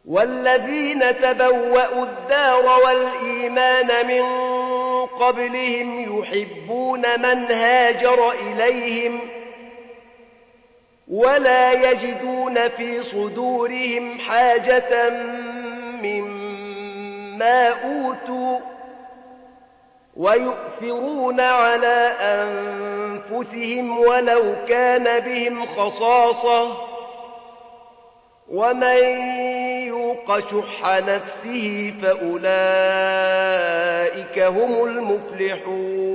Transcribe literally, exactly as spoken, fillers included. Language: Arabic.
والذين تبوأوا الدار والإيمان من قبلهم يحبون من هاجر إليهم ولا يجدون في صدورهم حاجة مما أوتوا ويؤثرون على أنفسهم ولو كان بهم خصاصة ومن يوق شح نفسه فأولئك هم المفلحون